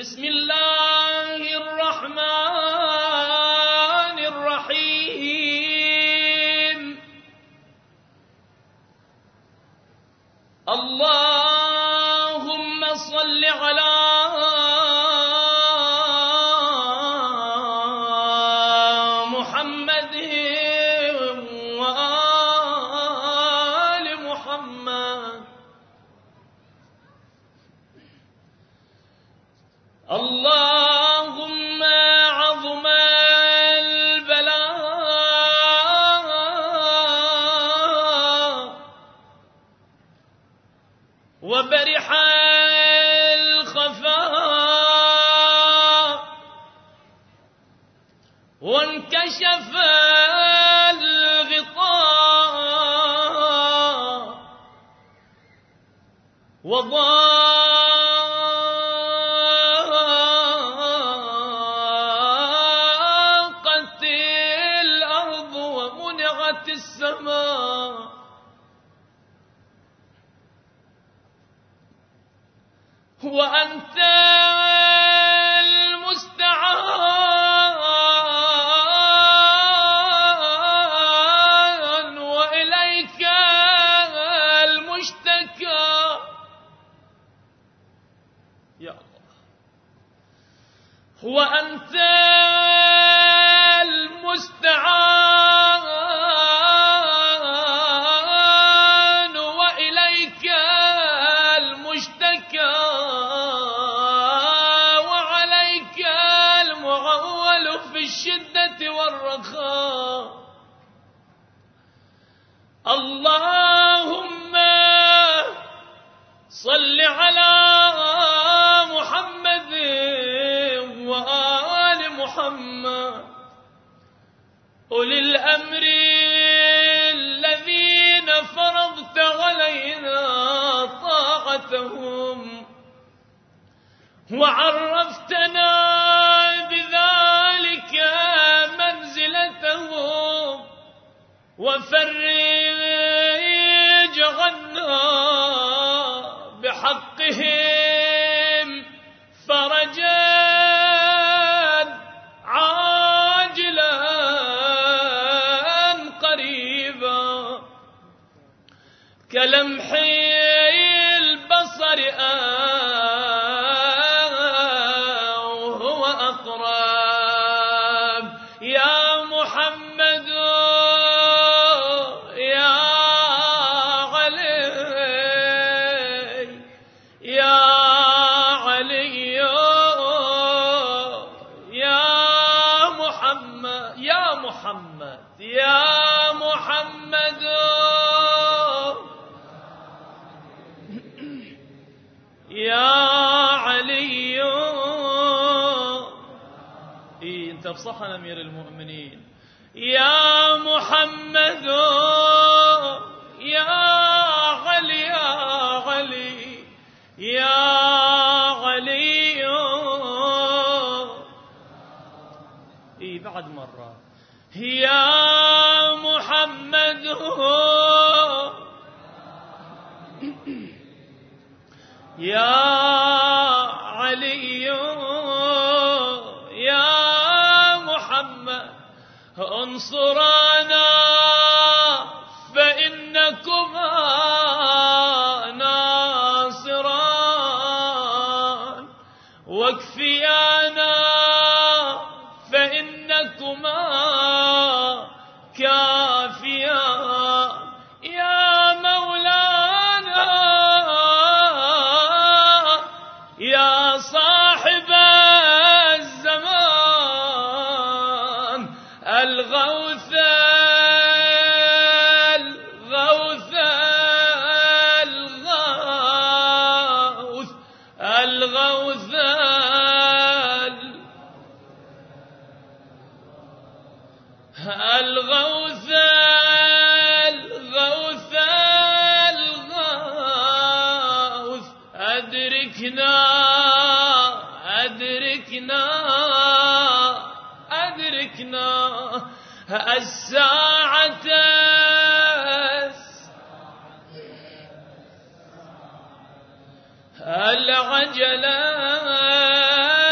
بسم الله الرحمن الرحيم. اللهم صل على محمد وآل محمد. اللهم عظم البلاء وبرح الخفاء وانكشف الغطاء وضاقت الأرض ومنعت السماء وأنت المستعان وإليك المشتكى. يا الله. وأنت المستعان وإليك المشتكى وعليك المعول في الشدة والرخاء. اللهم صل على محمد وآل محمد أولي الأمر الذين فرضت علينا طاعتهم وعرفتنا بذلك منزلتهم وفرج عنا بحقهم فرجا عاجلا قريبا كلمح البصر وهو أقرب. يا محمد يا علي يا علي يا محمد يا محمد يا محمد يا علي. إيه أنت بصحن أمير المؤمنين. يا محمد يا علي يا علي يا علي. إيه بعد مرة. يا محمد يا علي يا محمد انصرانا فإنكما ناصران واكفيانا فإنكما كافيان. يا مولانا يا صاحب الزمان الغوث الغوث الغوث الغوث الغوث الغوث الغوث. أدركنا أدركنا أدركنا الساعة العجلة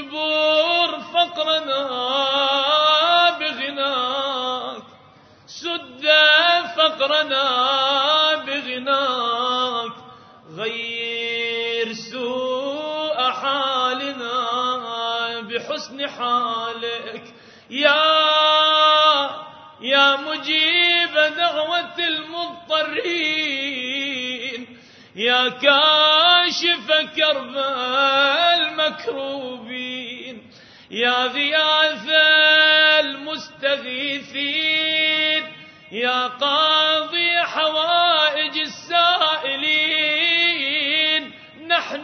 اجبر فقرنا بغناك، سد فقرنا بغناك، غير سوء حالنا بحسن حالك. يا مجيب دعوة المضطرين، يا كاشف كرب المكروبين، يا غياث المستغيثين، يا قاضي حوائج السائلين، نحن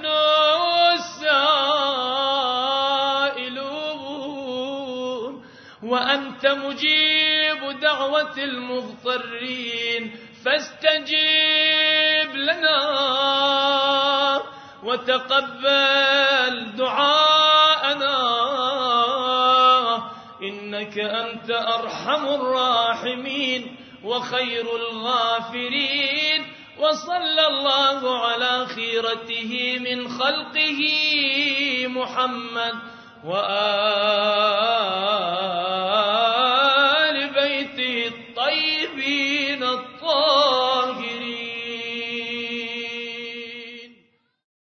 السائلون وأنت مجيب دعوة المضطرين، فاستجب لنا وتقبل دعاءنا، إنك أنت أرحم الراحمين وخير الغافرين. وصلى الله على خيرته من خلقه محمد وآله